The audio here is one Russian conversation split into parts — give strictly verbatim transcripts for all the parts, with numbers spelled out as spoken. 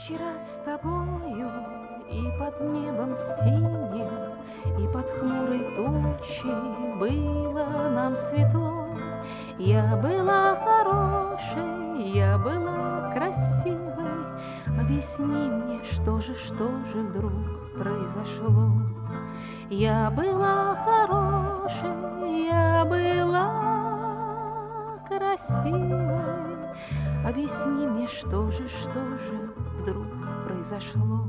Вчера с тобою и под небом синим, и под хмурой тучей было нам светло. Я была хорошей, я была красивой. Объясни мне, что же, что же вдруг произошло? Я была хорошей, я была красивой. Объясни мне, что же, что же вдруг произошло?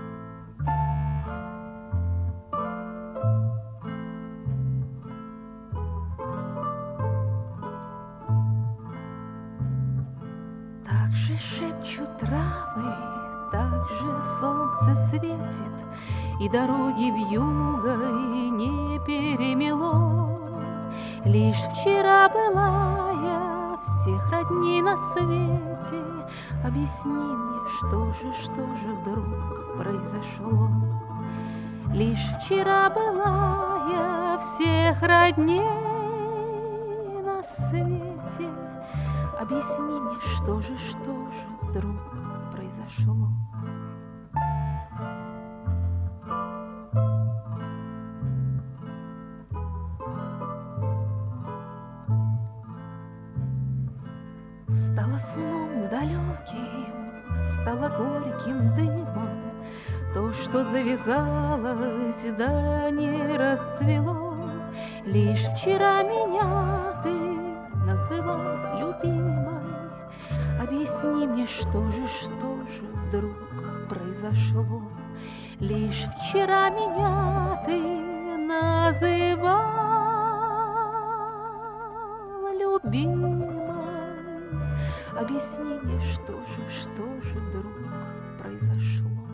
Так же шепчут травы, так же солнце светит, и дороги вьюгой не перемело. Лишь вчера была я всех родней на свете. Объясни мне, что же, что же вдруг произошло? Лишь вчера была я всех родней на свете. Объясни мне, что же, что же вдруг произошло? Стало сном далеким, стало горьким дымом то, что завязалось, да не расцвело. Лишь вчера меня ты называл любимой. Объясни мне, что же, что же вдруг произошло? Лишь вчера меня ты называл любимой. Объясни мне, что же, что же вдруг произошло?